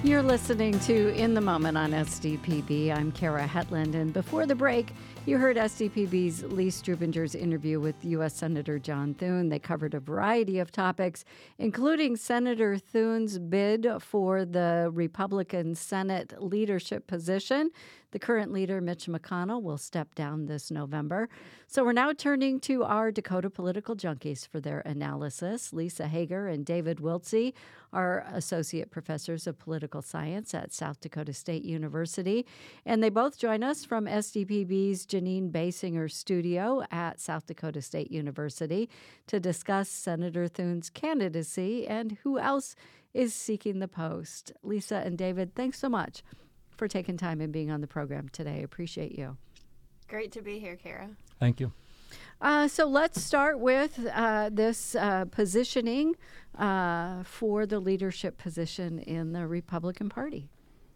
You're listening to In the Moment on SDPB. I'm Kara Hetland, and before the break, you heard SDPB's Lee Strubinger's interview with U.S. Senator John Thune. They covered a variety of topics, including Senator Thune's bid for the Republican Senate leadership position. The current leader, Mitch McConnell, will step down this November. So we're now turning to our Dakota political junkies for their analysis. Lisa Hager and David Wiltsey are associate professors of political science at South Dakota State University, and they both join us from SDPB's Janine Basinger studio at South Dakota State University to discuss Senator Thune's candidacy and who else is seeking the post. Lisa and David, thanks so much for taking time and being on the program today. Appreciate you. Great to be here, Kara. Thank you. So let's start with this positioning for the leadership position in the Republican Party.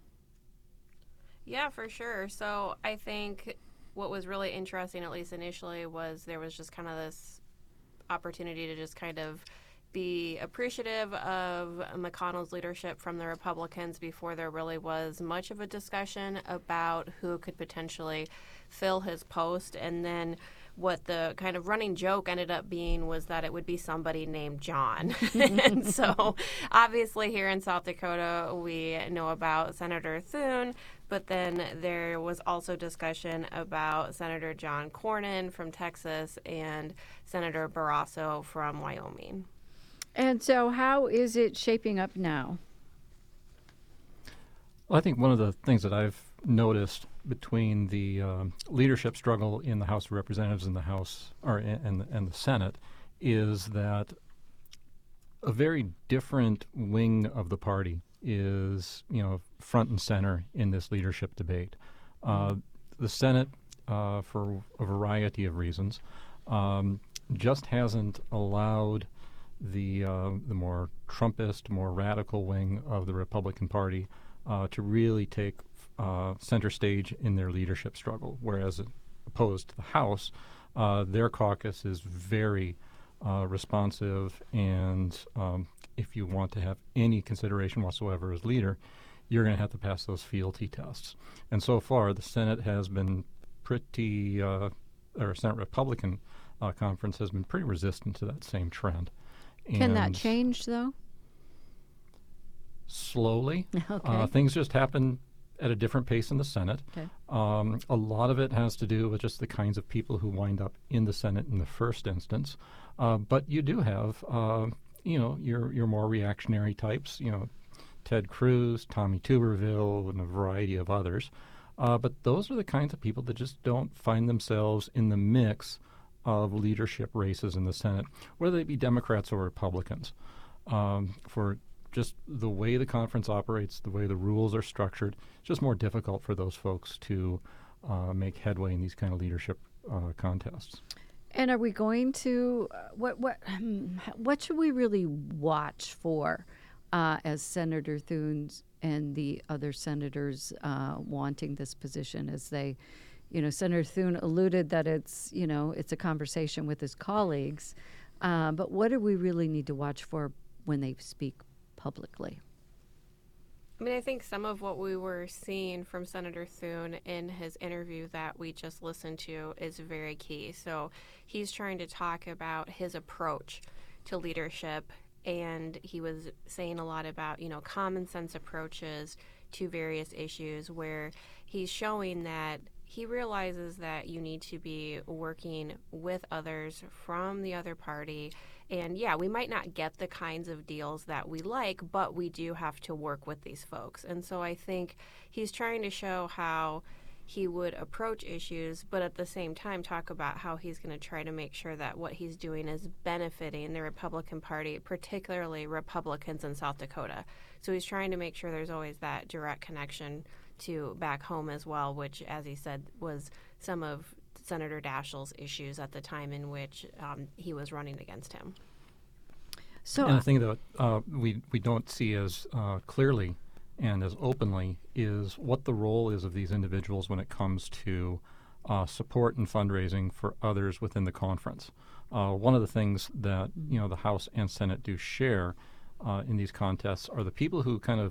Yeah, for sure. So I think what was really interesting, at least initially, was there was just kind of this opportunity to just kind of be appreciative of McConnell's leadership from the Republicans before there really was much of a discussion about who could potentially fill his post. And then what the kind of running joke ended up being was that it would be somebody named John. And so obviously here in South Dakota, we know about Senator Thune, but then there was also discussion about Senator John Cornyn from Texas and Senator Barrasso from Wyoming. And so how is it shaping up now? Well, I think one of the things that I've noticed between the leadership struggle in the House of Representatives and the House and the Senate is that a very different wing of the party is, front and center in this leadership debate. The Senate, for a variety of reasons, just hasn't allowed the more Trumpist, more radical wing of the Republican Party to really take center stage in their leadership struggle, whereas opposed to the House, their caucus is very responsive, and if you want to have any consideration whatsoever as leader, you're going to have to pass those fealty tests. And so far, the Senate has been pretty, or Senate Republican conference has been pretty resistant to that same trend. Can that change, though? Slowly. Okay. Things just happen at a different pace in the Senate. Okay. A lot of it has to do with just the kinds of people who wind up in the Senate in the first instance. But you do have, your more reactionary types, Ted Cruz, Tommy Tuberville, and a variety of others. But those are the kinds of people that just don't find themselves in the mix of leadership races in the Senate, whether they be Democrats or Republicans. For just the way the conference operates, the way the rules are structured, it's just more difficult for those folks to make headway in these kind of leadership contests. And are we going to what should we really watch for as Senator Thune and the other senators wanting this position as they? Senator Thune alluded that it's a conversation with his colleagues, but what do we really need to watch for when they speak publicly? I mean, I think some of what we were seeing from Senator Thune in his interview that we just listened to is very key. So he's trying to talk about his approach to leadership, and he was saying a lot about, common sense approaches to various issues where he's showing that he realizes that you need to be working with others from the other party. And yeah, we might not get the kinds of deals that we like, but we do have to work with these folks. And so I think he's trying to show how he would approach issues, but at the same time talk about how he's going to try to make sure that what he's doing is benefiting the Republican Party, particularly Republicans in South Dakota. So he's trying to make sure there's always that direct connection to back home as well, which, as he said, was some of Senator Daschle's issues at the time in which he was running against him. So, and the thing that we don't see as clearly and as openly is what the role is of these individuals when it comes to support and fundraising for others within the conference. One of the things that the House and Senate do share in these contests are the people who kind of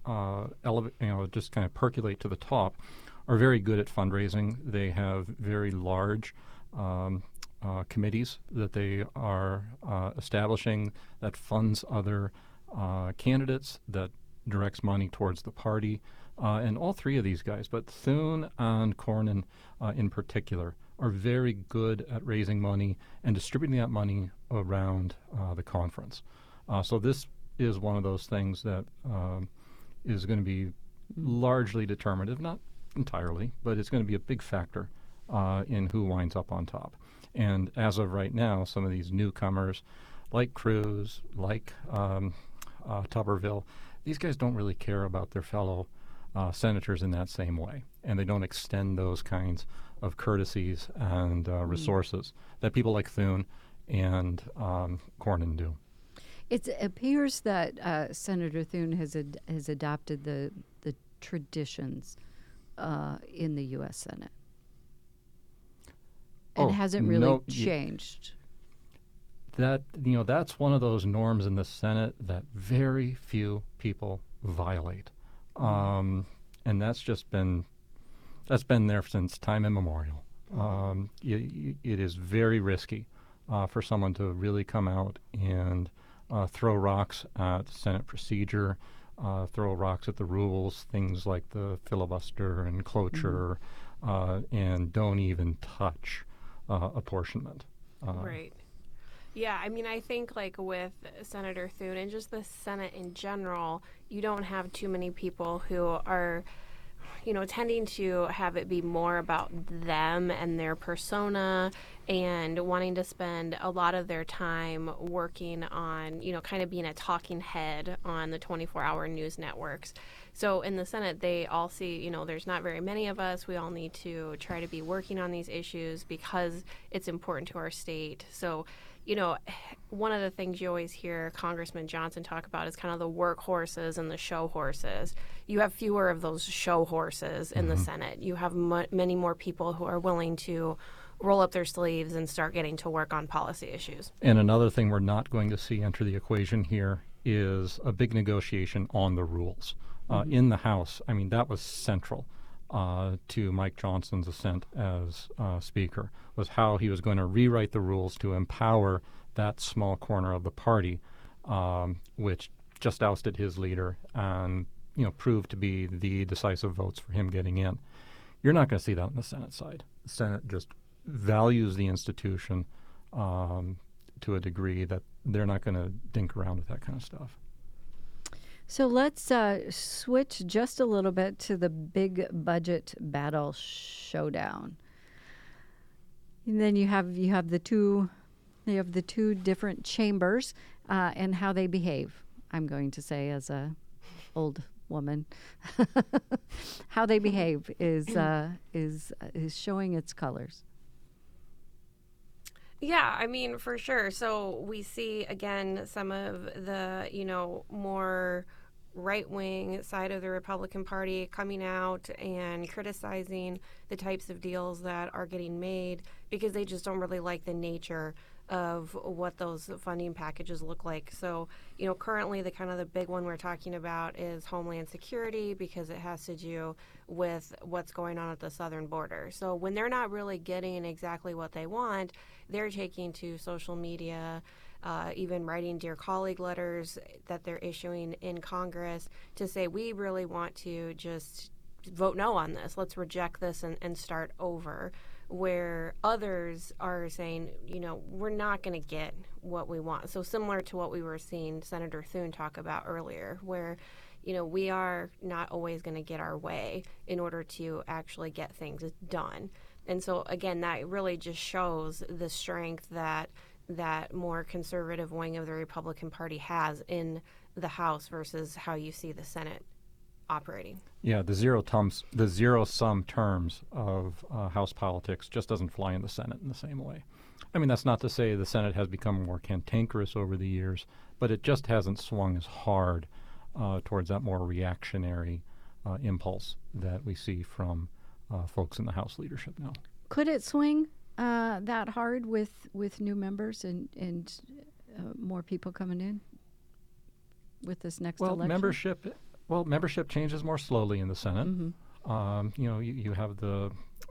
just kind of percolate to the top, are very good at fundraising. They have very large committees that they are establishing that funds other candidates, that directs money towards the party. And all three of these guys, but Thune and Cornyn in particular, are very good at raising money and distributing that money around the conference. So this is one of those things that is going to be largely determinative, not entirely, but it's going to be a big factor in who winds up on top. And as of right now, some of these newcomers, like Cruz, like Tuberville, these guys don't really care about their fellow senators in that same way, and they don't extend those kinds of courtesies and resources that people like Thune and Cornyn do. It appears that Senator Thune has adopted the traditions in the U.S. Senate and hasn't really changed. That's one of those norms in the Senate that very few people violate. And that's been there since time immemorial. It is very risky for someone to really come out and throw rocks at Senate procedure, throw rocks at the rules, things like the filibuster and cloture, and don't even touch apportionment. Right. Yeah, I mean, I think like with Senator Thune and just the Senate in general, you don't have too many people who are, tending to have it be more about them and their persona and wanting to spend a lot of their time working on, kind of being a talking head on the 24-hour news networks. So in the Senate, they all see, there's not very many of us. We all need to try to be working on these issues because it's important to our state. So one of the things you always hear Congressman Johnson talk about is kind of the workhorses and the show horses. You have fewer of those show horses in the Senate. You have many more people who are willing to roll up their sleeves and start getting to work on policy issues. And another thing we're not going to see enter the equation here is a big negotiation on the rules. In the House, I mean, that was central to Mike Johnson's ascent as Speaker, was how he was going to rewrite the rules to empower that small corner of the party, which just ousted his leader and proved to be the decisive votes for him getting in. You're not going to see that on the Senate side. The Senate just values the institution to a degree that they're not going to dink around with that kind of stuff. So let's switch just a little bit to the big budget battle showdown. And then you have the two different chambers and how they behave. I'm going to say as a old woman, how they behave is showing its colors. Yeah, I mean, for sure. So we see, again, some of the, more right-wing side of the Republican Party coming out and criticizing the types of deals that are getting made because they just don't really like the nature of what those funding packages look like. So, currently the big one we're talking about is Homeland Security because it has to do with what's going on at the southern border. So when they're not really getting exactly what they want, they're taking to social media, even writing Dear Colleague letters that they're issuing in Congress to say, we really want to just vote no on this. Let's reject this and start over. Where others are saying, we're not going to get what we want. So similar to what we were seeing Senator Thune talk about earlier, where, we are not always going to get our way in order to actually get things done. And so, again, that really just shows the strength that more conservative wing of the Republican Party has in the House versus how you see the Senate operating. Yeah, the zero-sum terms of House politics just doesn't fly in the Senate in the same way. I mean, that's not to say the Senate has become more cantankerous over the years, but it just hasn't swung as hard towards that more reactionary impulse that we see from folks in the House leadership now. Could it swing that hard with new members and more people coming in with this next election? Well, membership Well, membership changes more slowly in the Senate. You have the,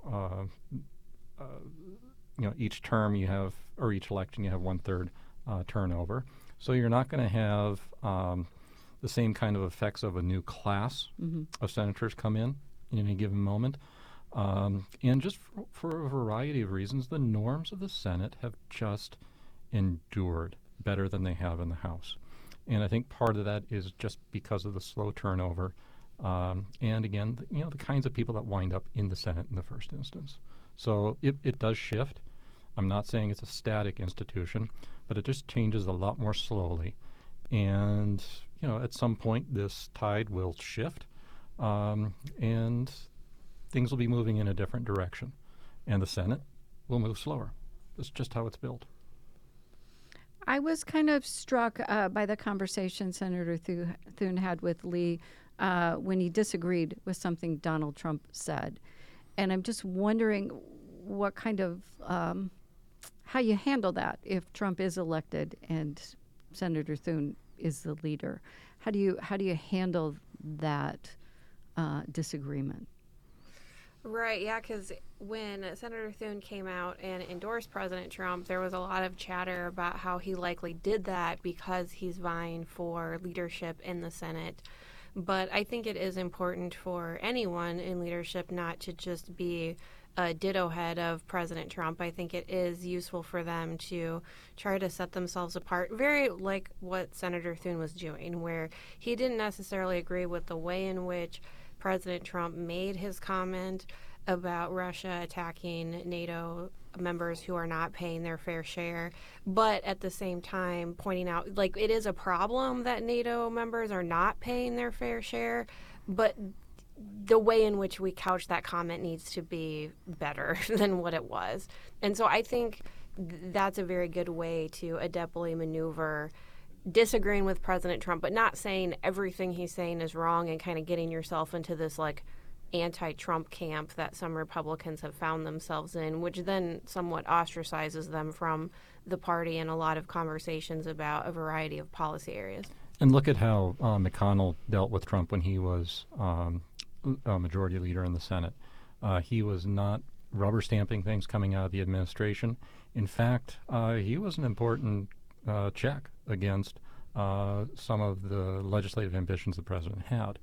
each term you have, or each election you have 1/3 turnover. So you're not going to have the same kind of effects of a new class of senators come in any given moment. And just for a variety of reasons, the norms of the Senate have just endured better than they have in the House. And I think part of that is just because of the slow turnover. And again, the kinds of people that wind up in the Senate in the first instance. So it does shift. I'm not saying it's a static institution, but it just changes a lot more slowly. And, at some point this tide will shift, and things will be moving in a different direction. And the Senate will move slower. That's just how it's built. I was kind of struck by the conversation Senator Thune had with Lee when he disagreed with something Donald Trump said. And I'm just wondering what kind of, how you handle that if Trump is elected and Senator Thune is the leader. How do you handle that disagreement? Right, yeah, because when Senator Thune came out and endorsed President Trump, there was a lot of chatter about how he likely did that because he's vying for leadership in the Senate. But I think it is important for anyone in leadership not to just be a ditto head of President Trump. I think it is useful for them to try to set themselves apart, very like what Senator Thune was doing, where he didn't necessarily agree with the way in which President Trump made his comment about Russia attacking NATO members who are not paying their fair share, but at the same time pointing out, it is a problem that NATO members are not paying their fair share, but the way in which we couch that comment needs to be better than what it was. And so I think that's a very good way to adeptly maneuver disagreeing with President Trump, but not saying everything he's saying is wrong and kind of getting yourself into this anti-Trump camp that some Republicans have found themselves in, which then somewhat ostracizes them from the party in a lot of conversations about a variety of policy areas. And look at how McConnell dealt with Trump when he was a majority leader in the Senate. He was not rubber stamping things coming out of the administration. In fact, he was an important check against some of the legislative ambitions the president had.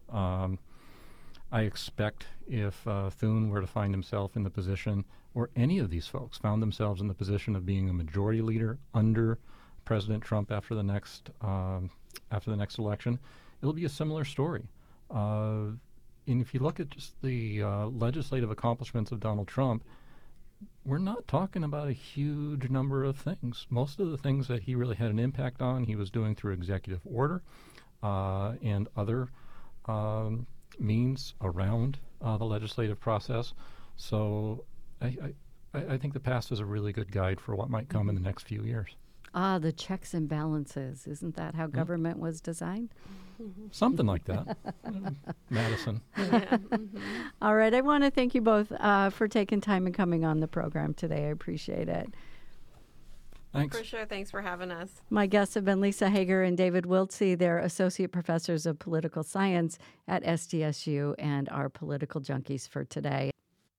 I expect if Thune were to find himself in the position, or any of these folks found themselves in the position of being a majority leader under President Trump after the next election, it'll be a similar story. And if you look at just the legislative accomplishments of Donald Trump, we're not talking about a huge number of things. Most of the things that he really had an impact on, he was doing through executive order and other means around the legislative process. So I think the past is a really good guide for what might come in the next few years. The checks and balances. Isn't that how government was designed? Something like that. Madison. Yeah. All right. I want to thank you both for taking time and coming on the program today. I appreciate it. Thanks. For sure. Thanks for having us. My guests have been Lisa Hager and David Wiltse. They're associate professors of political science at SDSU and our political junkies for today.